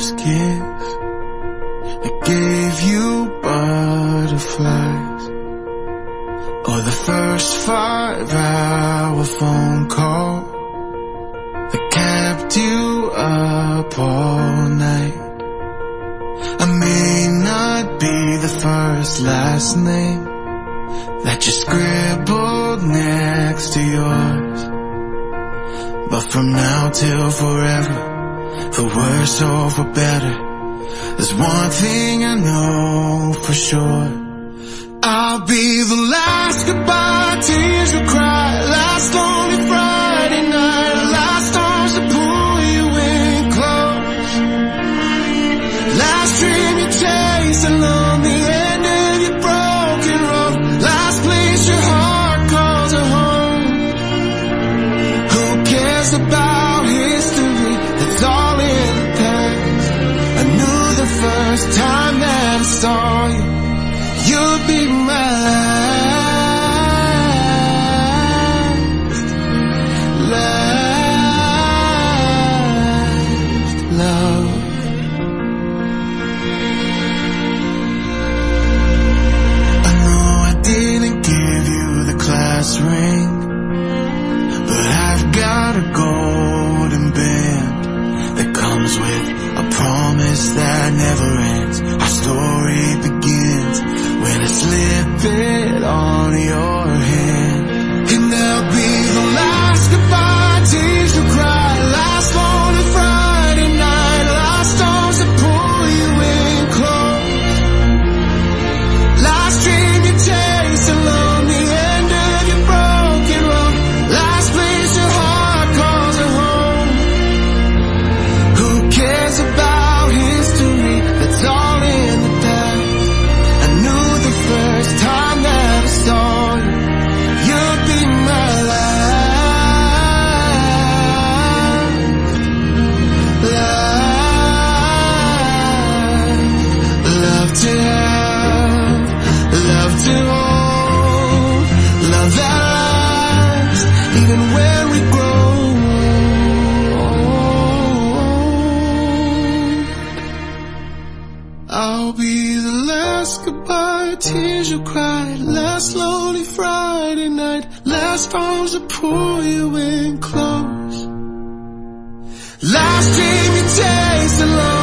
first kiss that gave you butterflies, or the first 5-hour phone call that kept you up all night. I may not be the first last name that you scribbled next to yours, but from now till forever, for worse or for better, there's one thing I know for sure. I'll be the last goodbye tears you cry, last lonely Friday night, last arms to pull you in close, last dream you chase along the end of your broken road, last place your heart calls a home. Who cares about history? That's all in the past. I knew the first time that I saw you, you'd be my last love. I know I didn't give you the class ring, but I've got a golden band that comes with a promise that never ends. Our story begins when I slip it on your hand, and there'll be the last goodbye tears you cry, last lonely Friday night, last arms that pull you in close, last dream you chase along the end of your broken road, last place your heart calls a home. Who cares about history? That's all in the past. I knew the first time that I saw you, you'd be my love to have, love to hold, love that lasts even when we grow old. I'll be the last goodbye tears you cried, last lonely Friday night, last arms that pull you in close, last dream you chase along